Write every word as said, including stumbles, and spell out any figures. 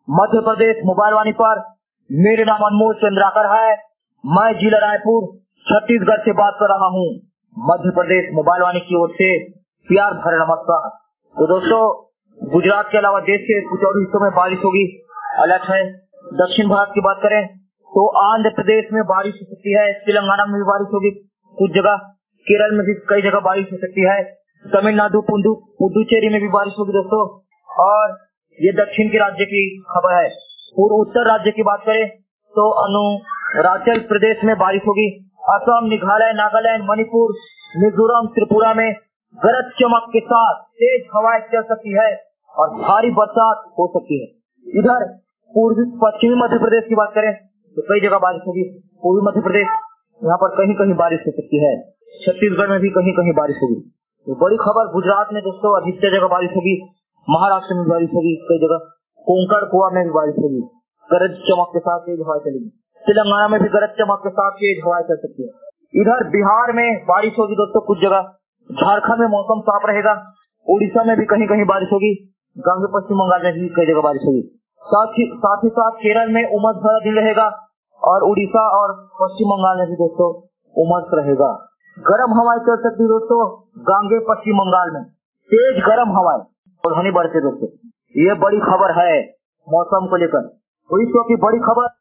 Madhya Pradesh mobile वाणी पर मेरे नाम अनमोल चंद्राकर है। मैं जिला रायपुर छत्तीसगढ़ से बात कर रहा हूँ। मध्य प्रदेश मोबाइल वाणी की ओर से प्यार भरा नमस्कार। तो दोस्तों, गुजरात के अलावा देश के कुछ और हिस्सों में बारिश होगी, अलर्ट है। दक्षिण भारत की बात करें तो आंध्र प्रदेश में बारिश हो सकती है, तेलंगाना में भी बारिश होगी कुछ जगह, केरल में भी कई जगह बारिश हो सकती है, तमिलनाडु पुदु पुदुचेरी में भी बारिश होगी दोस्तों। और ये दक्षिण के राज्य की खबर है। पूर्व उत्तर राज्य की बात करें तो अरुणाचल प्रदेश में बारिश होगी। असम, मेघालय, नागालैंड, मणिपुर, मिजोरम, त्रिपुरा में गरज चमक के साथ तेज हवाएं चल सकती है और भारी बरसात हो सकती है। इधर पूर्वी पश्चिमी मध्य प्रदेश की बात करें तो कई जगह बारिश होगी। पूर्वी मध्य प्रदेश, यहाँ पर कहीं कहीं बारिश हो सकती है। छत्तीसगढ़ में भी कहीं कहीं बारिश होगी। तो बड़ी खबर, गुजरात में दोस्तों अधिकतर जगह बारिश होगी, महाराष्ट्र में बारिश होगी कई जगह, कोंकण गोवा में भी बारिश होगी, गरज चमक के साथ तेज हवाएं चलेगी। तेलंगाना में भी गरज चमक के साथ तेज हवाएं चल सकती है। इधर बिहार में बारिश होगी दोस्तों कुछ जगह, झारखंड में मौसम साफ रहेगा, उड़ीसा में भी कहीं कहीं बारिश होगी, गंगा पश्चिम बंगाल में भी कई जगह बारिश होगी। साथ ही साथ ही साथ केरल में उमस भरा दिन रहेगा और उड़ीसा और पश्चिम बंगाल में भी दोस्तों उमस रहेगा। गर्म हवाएं चल सकती है दोस्तों गांगे पश्चिम बंगाल में, तेज गर्म हवाएं और घनी बढ़ते दोस्तों। ये बड़ी खबर है मौसम को लेकर। विश्व की बड़ी खबर।